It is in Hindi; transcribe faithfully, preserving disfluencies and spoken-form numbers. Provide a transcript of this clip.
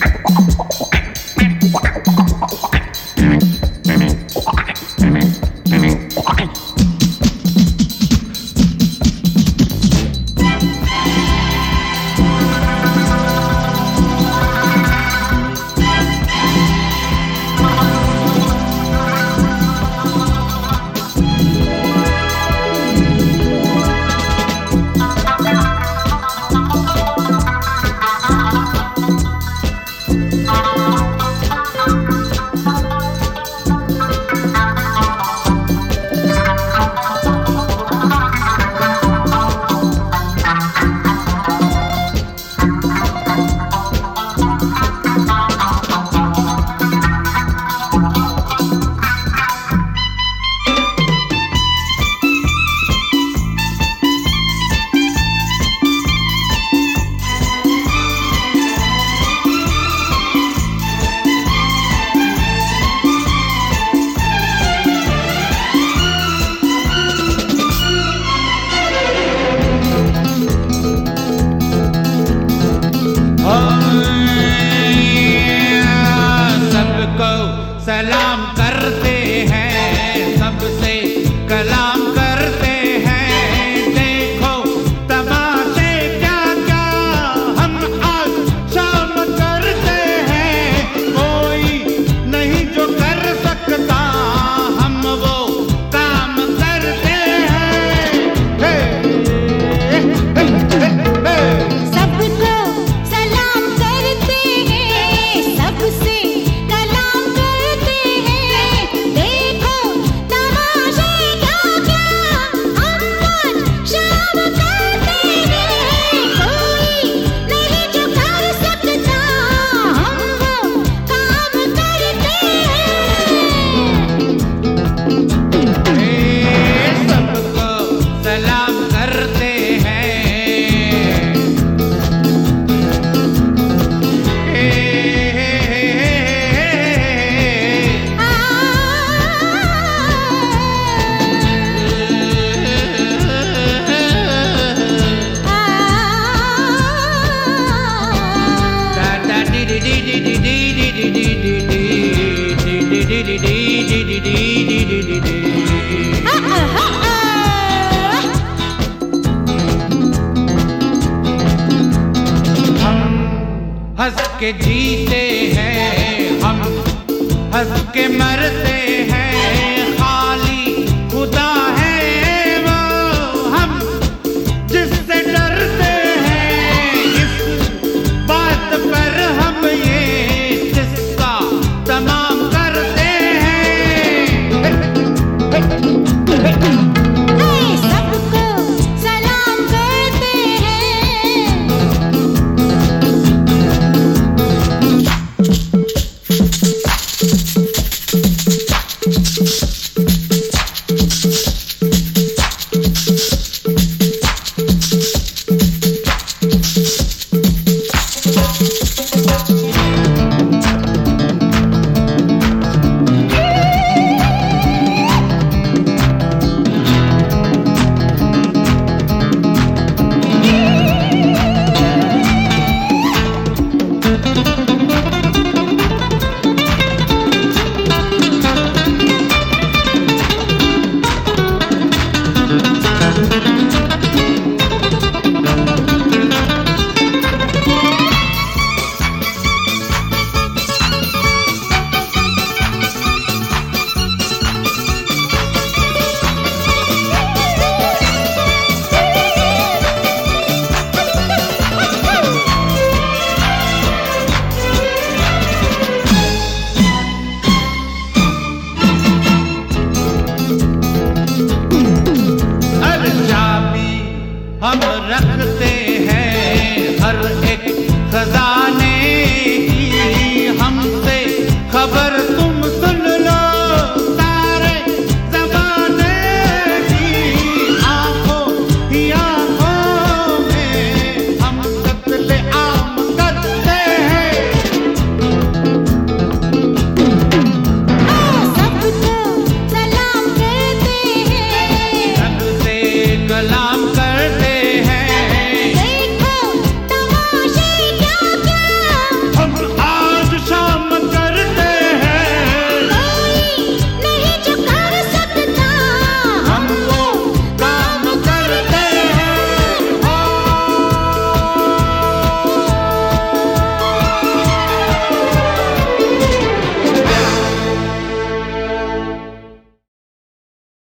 सलाम करते हैं, सबसे कलाम करते हैं। देखो तमाशे क्या क्या हम आज शाम करते हैं। कोई नहीं जो कर सकता, हम वो काम करते हैं। हे, हे, हे, हे, हे। सबको सलाम करते हैं, सबसे हंस के जीते हैं हम, हंस के मरते हैं। खाली खुदा है वो हम जिससे डरते हैं। इस बात पर हम ये किस्सा तमाम करते हैं। सबको सलाम करते हैं। हम रखते हैं हर